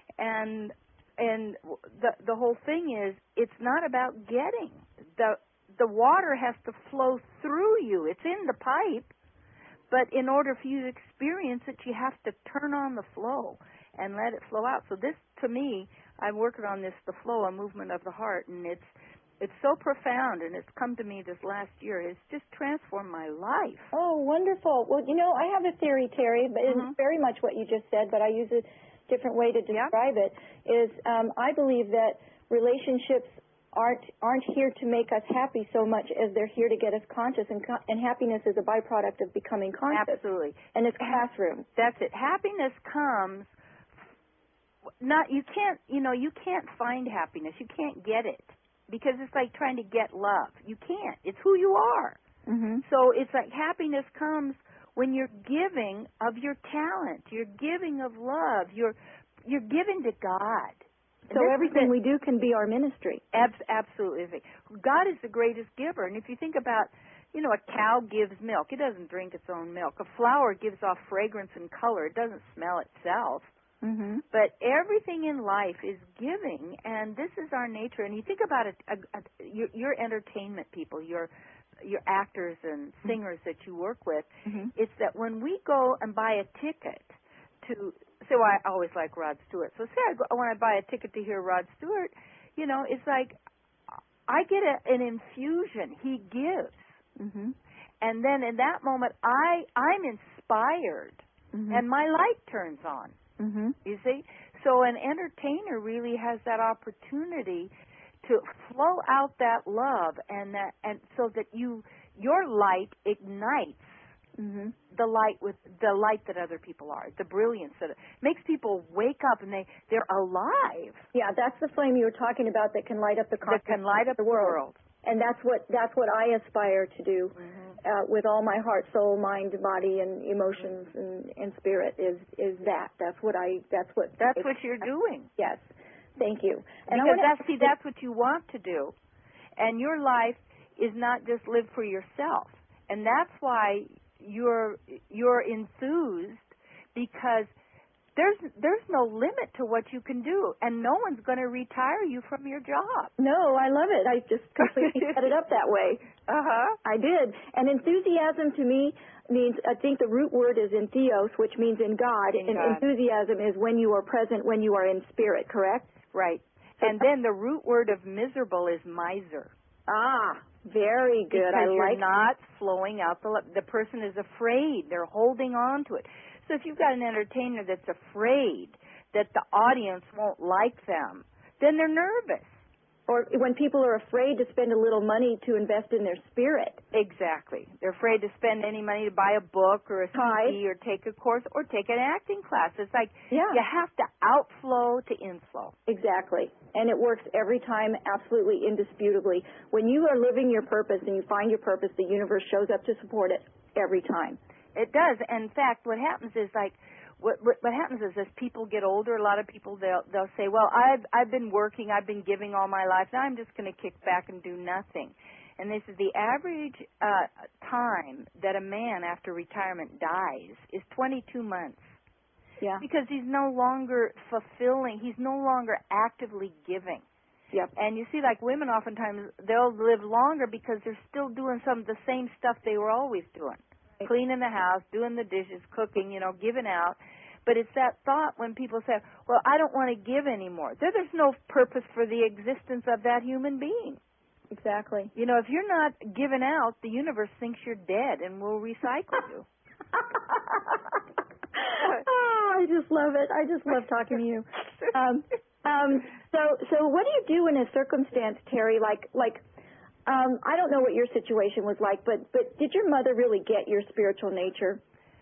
And and the the whole thing is, it's not about getting. The the water has to flow through you. It's in the pipe, but in order for you to experience it, you have to turn on the flow and let it flow out. So this, to me, I'm working on this, the flow, a movement of the heart, and it's it's so profound, and it's come to me this last year. It's just transformed my life. Oh, wonderful. Well, you know, I have a theory, Terry, but Mhm. it's very much what you just said, but I use a different way to describe it, is um, I believe that relationships aren't aren't here to make us happy so much as they're here to get us conscious, and, co- and happiness is a byproduct of becoming conscious. Absolutely. And it's classroom. That's it. Happiness comes not, you can't, you know, you can't find happiness. You can't get it because it's like trying to get love. You can't. It's who you are. Mm-hmm. So it's like happiness comes when you're giving of your talent. You're giving of love. You're you're giving to God. So This is everything it. we do can be our ministry. Abs- absolutely. God is the greatest giver. And if you think about, you know, a cow gives milk. It doesn't drink its own milk. A flower gives off fragrance and color. It doesn't smell itself. Mhm. But everything in life is giving, and this is our nature. And you think about it, a, a, your, your entertainment people, your your actors and singers that you work with, Mhm. it's that when we go and buy a ticket to, so I always like Rod Stewart. So say I go, when I buy a ticket to hear Rod Stewart, you know, it's like I get a, an infusion he gives, Mhm. and then in that moment I I'm inspired, Mhm. and my light turns on. Mhm. You see? So an entertainer really has that opportunity to flow out that love, and that, and so that you your light ignites Mhm. the light with the light that other people are, the brilliance that it makes people wake up and they they're alive. Yeah, that's the flame you were talking about that can light up the That can light up the the world. world. And that's what that's what I aspire to do, Mm-hmm. uh, with all my heart, soul, mind, body, and emotions and, and spirit. Is is that? That's what I. That's what. That's what you're doing. Yes. Thank you. And I Because wanna, that's see, that's what you want to do, and your life is not just live for yourself, and that's why you're you're enthused, because there's there's no limit to what you can do, and no one's going to retire you from your job. No, I love it. I just completely set it up that way. Uh huh. I did. And enthusiasm to me means, I think the root word is entheos, which means in God. In and God. enthusiasm is when you are present, when you are in spirit, correct? Right. And then the root word of miserable is miser. Ah, very good. Because I you're like not flowing out the lo- the person is afraid. They're holding on to it. So if you've got an entertainer that's afraid that the audience won't like them, then they're nervous. Or when people are afraid to spend a little money to invest in their spirit. Exactly. They're afraid to spend any money to buy a book or a C D or take a course or take an acting class. It's like Yeah. you have to outflow to inflow. Exactly. And it works every time, absolutely, indisputably. When you are living your purpose and you find your purpose, the universe shows up to support it every time. It does. In fact, what happens is like what, what what happens is as people get older, a lot of people they'll they'll say, "Well, I've I've been working, I've been giving all my life. Now I'm just going to kick back and do nothing." And this is the average uh, time that a man after retirement dies is twenty-two months. Yeah. Because he's no longer fulfilling, he's no longer actively giving. Yep. And you see, like women oftentimes, they'll live longer because they're still doing some of the same stuff they were always doing. Right. Cleaning the house, doing the dishes, cooking, you know, giving out. But it's that thought when people say, well, I don't want to give anymore. There, there's no purpose for the existence of that human being. Exactly. You know, if you're not giving out, the universe thinks you're dead and will recycle you. Oh, I just love it. I just love talking to you. Um, um, so, so what do you do in a circumstance, Terry? Like, like, um, I don't know what your situation was like, but, but did your mother really get your spiritual nature?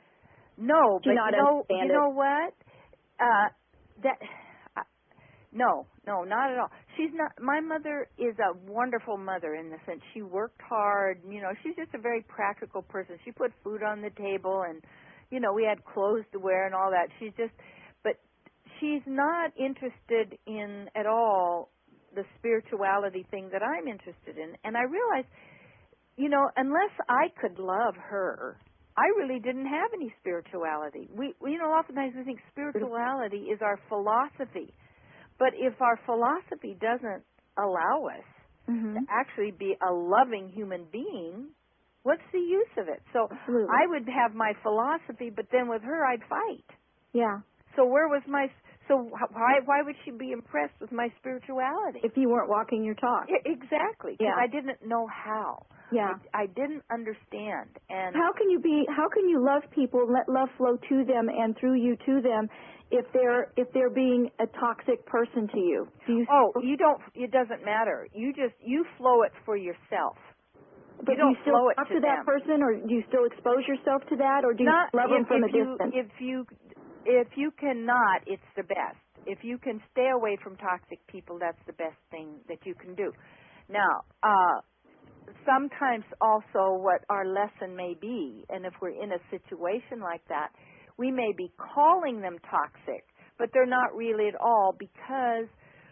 No, Do but you not you know, understand you it? know what? Uh, that uh, no, no, not at all. She's not. My mother is a wonderful mother in the sense she worked hard. You know, she's just a very practical person. She put food on the table, and you know, we had clothes to wear and all that. She's just, but she's not interested in at all the spirituality thing that I'm interested in. And I realized, you know, unless I could love her, I really didn't have any spirituality. We, we, you know, oftentimes we think spirituality is our philosophy. But if our philosophy doesn't allow us Mm-hmm. to actually be a loving human being, what's the use of it? So Absolutely. I would have my philosophy, but then with her I'd fight. Yeah. So where was my, so why, why would she be impressed with my spirituality? If you weren't walking your talk. Yeah, exactly, because Yeah. I didn't know how. Yeah. I, I didn't understand. And How can you be? How can you love people, let love flow to them and through you to them, if they're if they're being a toxic person to you? Do you? oh, you don't. It doesn't matter. You just you flow it for yourself. But you do don't you still flow it talk to to that them. person, or do you still expose yourself to that, or do you Not love if, them from if a you, distance? If you if you cannot, it's the best. If you can stay away from toxic people, that's the best thing that you can do. Now, uh, sometimes also what our lesson may be, and if we're in a situation like that, we may be calling them toxic, but they're not really at all, because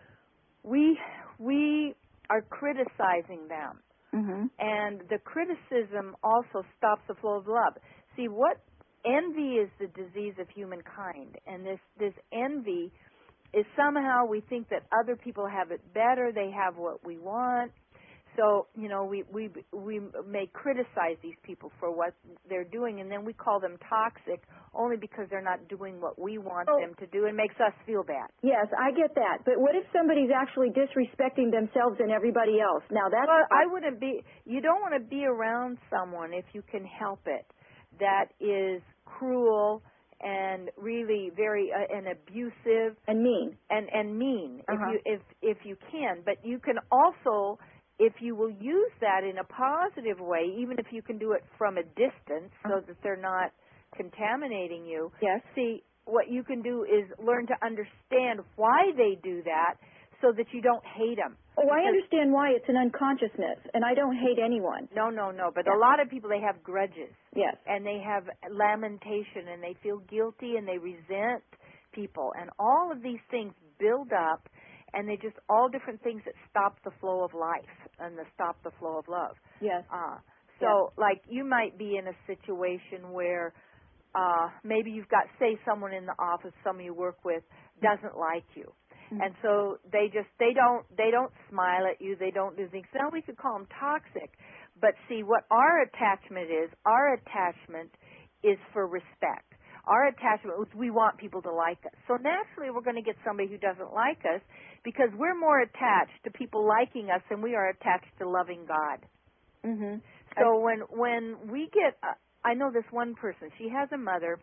we we are criticizing them. Mm-hmm. And the criticism also stops the flow of love. See, what envy is the disease of humankind, and this this envy is somehow we think that other people have it better, they have what we want. So, you know, we we we may criticize these people for what they're doing, and then we call them toxic only because they're not doing what we want Oh. them to do. It makes us feel bad. Yes, I get that. But what if somebody's actually disrespecting themselves and everybody else? Now that's Well, I wouldn't be. You don't want to be around someone if you can help it that is cruel and really very uh, and abusive and mean. and and mean. Uh-huh. If you if if you can, but you can also, if you will use that in a positive way, even if you can do it from a distance so that they're not contaminating you. Yes. See, what you can do is learn to understand why they do that so that you don't hate them. Oh, I Because- understand why. It's an unconsciousness, and I don't hate anyone. No, no, no. But Yeah. a lot of people, they have grudges. Yes. And they have lamentation, and they feel guilty, and they resent people. And all of these things build up, and they just all different things that stop the flow of life and the stop the flow of love. Yes. Uh, so, like, you might be in a situation where uh, maybe you've got, say, someone in the office, someone you work with, doesn't like you. Mm-hmm. And so they just, they don't, they don't smile at you, they don't do things. Now we could call them toxic. But see, what our attachment is, our attachment is for respect. Our attachment is we want people to like us. So naturally we're going to get somebody who doesn't like us because we're more attached to people liking us than we are attached to loving God. Mhm. So when when we get, uh, I know this one person, she has a mother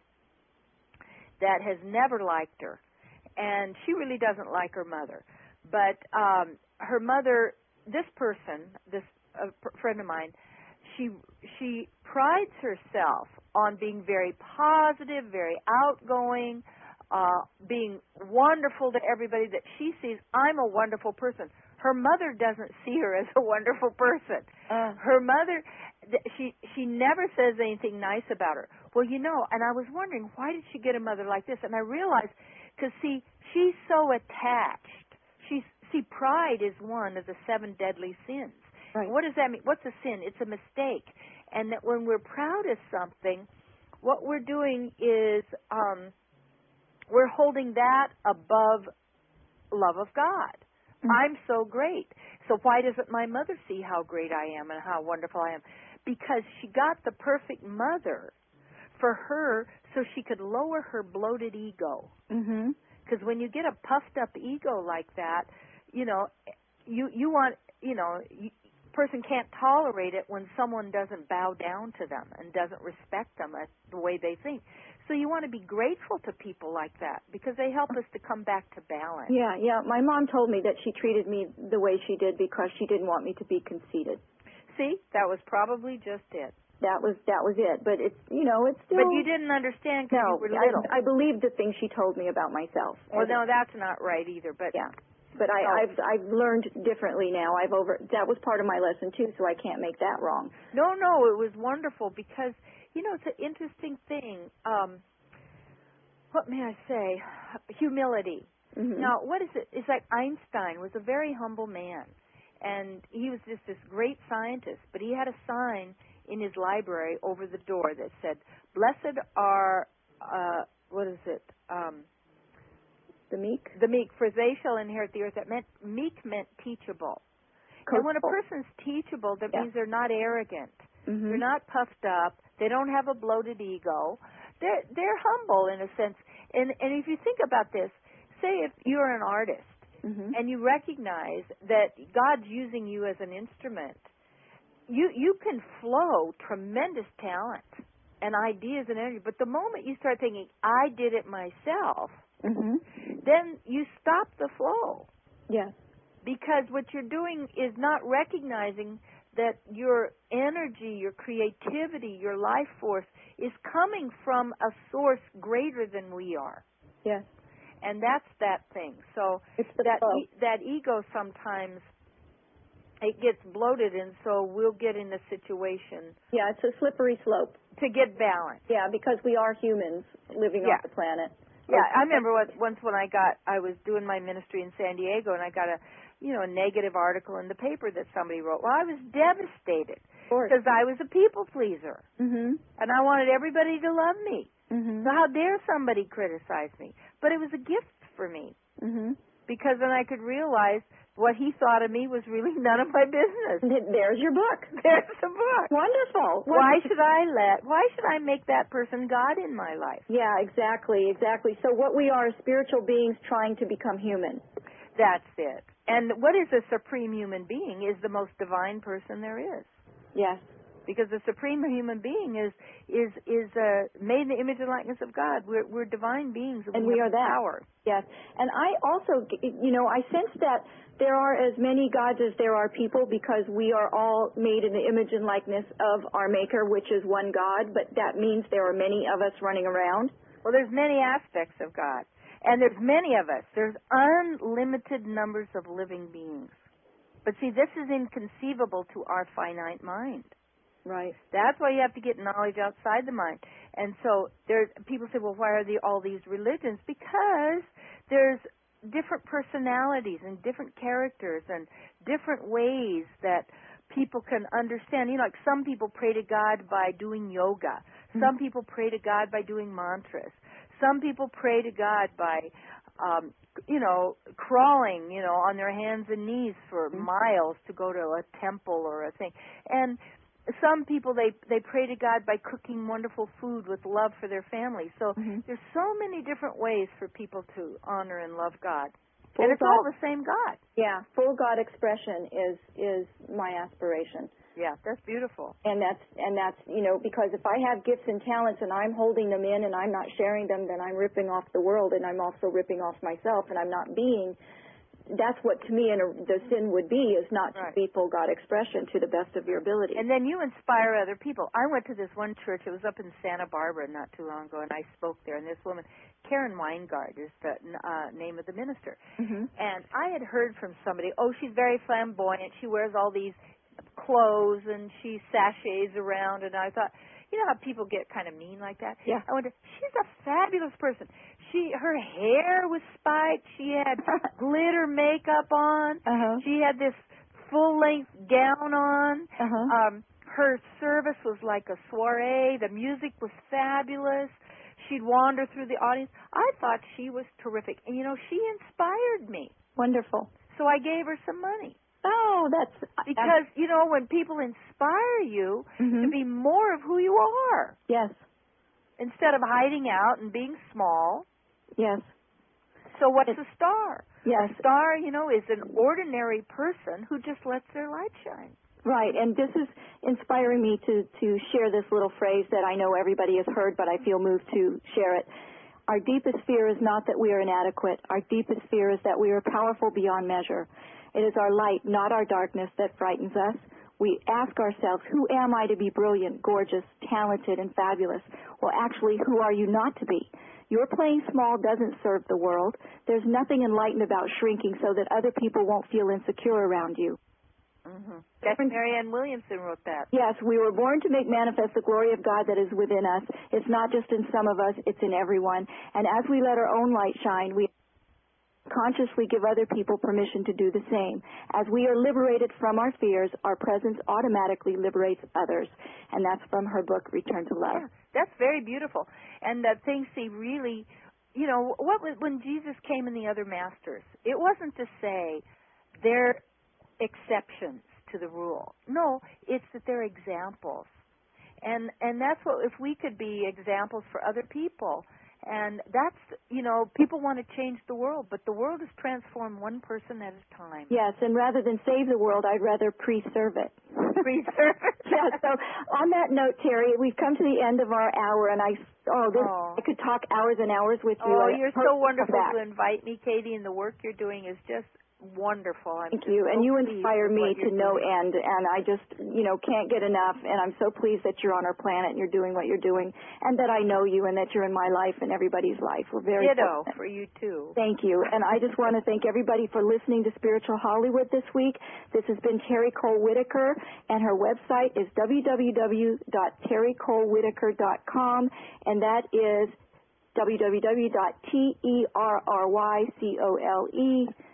that has never liked her, and she really doesn't like her mother. But um, her mother, this person, this uh, friend of mine, she she prides herself on being very positive, very outgoing, uh, being wonderful to everybody that she sees. I'm a wonderful person. Her mother doesn't see her as a wonderful person. Uh. Her mother, th- she she never says anything nice about her. Well, you know, and I was wondering, why did she get a mother like this? And I realized, because, see, she's so attached. She's, see, pride is one of the seven deadly sins. Right. What does that mean? What's a sin? It's a mistake. And that when we're proud of something, what we're doing is um, we're holding that above love of God. Mm-hmm. I'm so great. So why doesn't my mother see how great I am and how wonderful I am? Because she got the perfect mother for her so she could lower her bloated ego. Mhm. Because when you get a puffed up ego like that, you know, you you want, you know, you, person can't tolerate it when someone doesn't bow down to them and doesn't respect them as the way they think. So you want to be grateful to people like that because they help us to come back to balance. Yeah, yeah. My mom told me that she treated me the way she did because she didn't want me to be conceited. See, that was probably just it. That was that was it. But it's you know it's still. But you didn't understand because No, you were little. I, I believed the things she told me about myself. Well, no, that's not right either. But Yeah. But I, Oh. I've I've learned differently now. I've over that was part of my lesson too, so I can't make that wrong. No, no, it was wonderful because, you know, it's an interesting thing. Um, what may I say? Humility. Mhm. Now, what is it? It's like Einstein was a very humble man, and he was just this great scientist, but he had a sign in his library over the door that said, "Blessed are, uh, what is it? Um, The meek. the meek, for they shall inherit the earth." That meant, meek meant teachable. And when a Coachable. person's teachable, that Yeah. means they're not arrogant. Mhm. They're not puffed up. They don't have a bloated ego. They're they're humble in a sense. And and if you think about this, say if you're an artist Mhm. and you recognize that God's using you as an instrument, you you can flow tremendous talent and ideas and energy. But the moment you start thinking, I did it myself, Mhm. then you stop the flow. Yes. Because what you're doing is not recognizing that your energy, your creativity, your life force is coming from a source greater than we are. Yes. And that's that thing. So It's the that flow. e- that ego sometimes it gets bloated, and so we'll get in a situation Yeah, it's a slippery slope. to get balance. Yeah, because we are humans living Yeah. on the planet. Yeah, I remember what, once when I got, I was doing my ministry in San Diego, and I got a, you know, a negative article in the paper that somebody wrote. Well, I was devastated Because I was a people pleaser. Mhm. And I wanted everybody to love me. Mhm. So how dare somebody criticize me? But it was a gift for me. Mhm. Because then I could realize what he thought of me was really none of my business. There's your book. There's the book. Wonderful. Why should I let, why should I make that person God in my life? Yeah, exactly, exactly. So what we are is spiritual beings trying to become human. That's it. And what is a supreme human being is the most divine person there is. Yes. Because the supreme human being is is is uh, made in the image and likeness of God. We're we're divine beings, and, and we, we have are that. power. Yes. And I also, you know, I sense that there are as many gods as there are people because we are all made in the image and likeness of our Maker, which is one God. But that means there are many of us running around. Well, there's many aspects of God, and there's many of us. There's unlimited numbers of living beings. But see, this is inconceivable to our finite mind. Right. That's why you have to get knowledge outside the mind. And so there's people say, well, why are there all these religions? Because there's different personalities and different characters and different ways that people can understand. You know, like some people pray to God by doing yoga. Mm-hmm. Some people pray to God by doing mantras. Some people pray to God by, um, you know, crawling, you know, on their hands and knees for mm-hmm. miles to go to a temple or a thing. And some people, they, they pray to God by cooking wonderful food with love for their family. So mm-hmm. there's so many different ways for people to honor and love God. Full and it's God, all the same God. Yeah, full God expression is is my aspiration. Yeah, that's beautiful. And that's, and that's, you know, because if I have gifts and talents and I'm holding them in and I'm not sharing them, then I'm ripping off the world and I'm also ripping off myself and I'm not being. That's what, to me, in a, the sin would be, is not to right. be full God expression to the best of your ability. And then you inspire other people. I went to this one church. It was up in Santa Barbara not too long ago, and I spoke there. And this woman, Karen Weingard, is the uh, name of the minister. Mm-hmm. And I had heard from somebody, oh, she's very flamboyant. She wears all these clothes, and she sachets around. And I thought, you know how people get kind of mean like that? Yeah. I went, she's a fabulous person. She, her hair was spiked. She had glitter makeup on. Uh-huh. She had this full-length gown on. Uh-huh. Um, her service was like a soiree. The music was fabulous. She'd wander through the audience. I thought she was terrific. And, you know, she inspired me. Wonderful. So I gave her some money. Oh, that's... Because, you know, when people inspire you mm-hmm. to be more of who you are. Yes. Instead of hiding out and being small. Yes. So what's it's, a star? Yes. A star, you know, is an ordinary person who just lets their light shine. Right, and this is inspiring me to, to share this little phrase that I know everybody has heard, but I feel moved to share it. Our deepest fear is not that we are inadequate. Our deepest fear is that we are powerful beyond measure. It is our light, not our darkness, that frightens us. We ask ourselves, who am I to be brilliant, gorgeous, talented, and fabulous? Well, actually, who are you not to be? Your playing small doesn't serve the world. There's nothing enlightened about shrinking so that other people won't feel insecure around you. Mm-hmm. That's Marianne Williamson wrote that. Yes, we were born to make manifest the glory of God that is within us. It's not just in some of us, it's in everyone. And as we let our own light shine, we consciously give other people permission to do the same. As we are liberated from our fears, our presence automatically liberates others. And that's from her book, Return to Love. Yeah, that's very beautiful. And that thing, see, really, you know, what was, when Jesus came in the other masters, it wasn't to say they're exceptions to the rule. No, it's that they're examples. And and that's what, if we could be examples for other people. And that's, you know, people want to change the world, but the world is transformed one person at a time. Yes, and rather than save the world, I'd rather preserve it. Preserve it. Yeah, so on that note, Terry, we've come to the end of our hour, and I, oh, this, oh. I could talk hours and hours with you. Oh, I you're so wonderful to invite me, Katie, and the work you're doing is just wonderful. I'm Thank you, so and you inspire me to no doing. end, and I just, you know, can't get enough, and I'm so pleased that you're on our planet and you're doing what you're doing, and that I know you and that you're in my life and everybody's life. We're very Ditto fortunate. for you, too. Thank you, and I just want to thank everybody for listening to Spiritual Hollywood this week. This has been Terry Cole Whitaker, and her website is w w w dot terry cole whitaker dot com, and that is w w w dot terry cole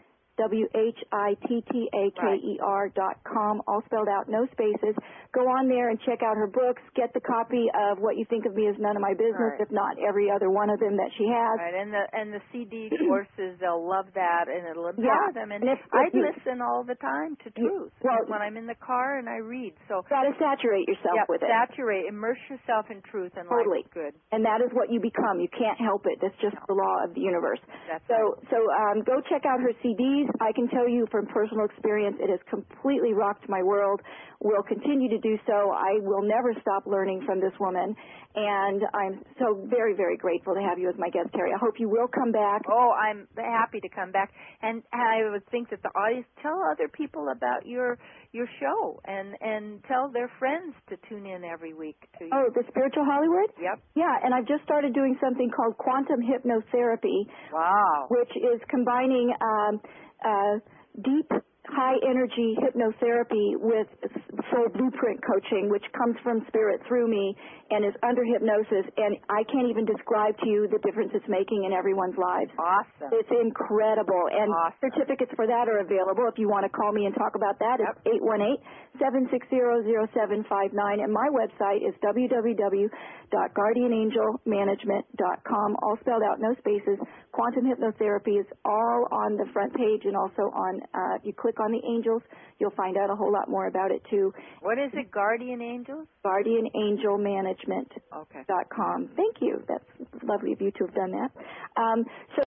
W H I T T A K E R dot com, all spelled out, no spaces. Go on there and check out her books. Get the copy of What You Think of Me Is None of My Business, Right. if not every other one of them that she has. Right, and the and the C D courses, they'll love that, and it'll empower Yeah. them. And, And if- I if you- listen all the time to truth well- when I'm in the car and I read. So Got to saturate yourself yep, with it. saturate, immerse yourself in truth, and Totally. life is good. And that is what you become. You can't help it. That's just No. the law of the universe. That's So, right. so um, go check out her C Ds. I can tell you from personal experience, it has completely rocked my world. Will continue to do so. I will never stop learning from this woman, and I'm so very, very grateful to have you as my guest, Terry. I hope you will come back. Oh, I'm happy to come back, and I would think that the audience tell other people about your your show, and and tell their friends to tune in every week to you. Oh, the Spiritual Hollywood? Yep. Yeah, and I've just started doing something called quantum hypnotherapy, Wow. which is combining um, uh, deep, high-energy hypnotherapy with soul blueprint coaching, which comes from spirit through me and is under hypnosis. And I can't even describe to you the difference it's making in everyone's lives. Awesome. It's incredible. And Awesome. certificates for that are available. If you want to call me and talk about that, it's Yep. eight one eight, seven six zero, zero seven five nine. And my website is w w w dot guardian angel management dot com, all spelled out, no spaces. Quantum hypnotherapy is all on the front page, and also on, uh, if you click on the angels, you'll find out a whole lot more about it too. What is it, Guardian Angels? guardian angel management Okay. dot com. Thank you. That's lovely of you to have done that. Um, so